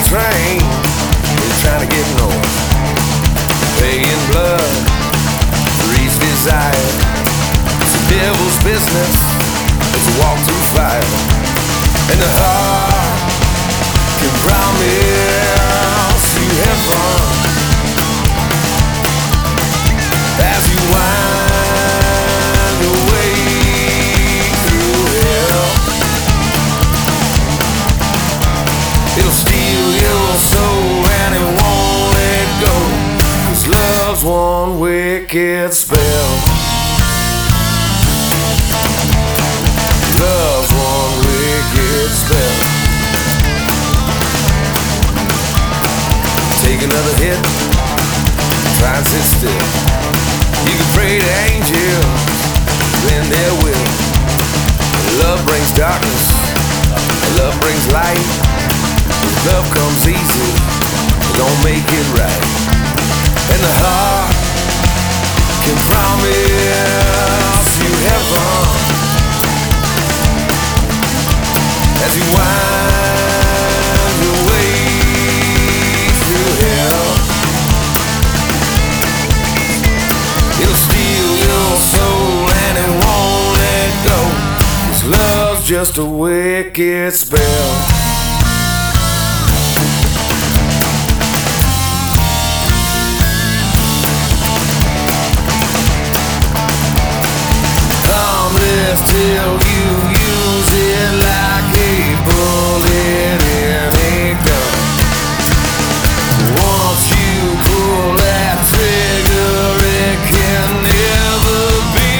train is trying to get north. Paying blood for each desire. It's the devil's business. It's a walk through fire. And the heart can promise you heaven as you wind your way through hell. It'll steal your soul and it won't let go, 'cause love's one wicked spell. Love's one wicked spell. Take another hit, try and sit still. You can pray to angels, then their will. Love brings darkness, love brings light. Love comes easy, it don't make it right. And the heart can promise you heaven as you wind your way through hell. It'll steal your soul and it won't let go, 'cause love's just a wicked spell. Till you use it like a bullet in a gun. Once you pull that trigger, it can never be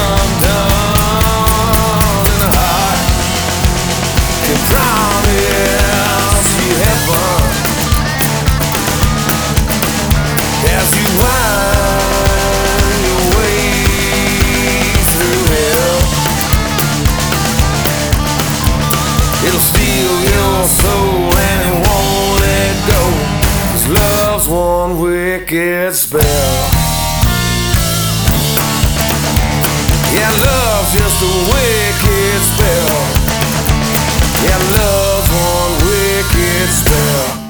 undone. And the heart can promise you heaven as you wind your way through hell. It'll steal your soul and it won't let go, 'cause love's one wicked spell. Yeah, love's just a wicked spell. Yeah, love's one wicked spell.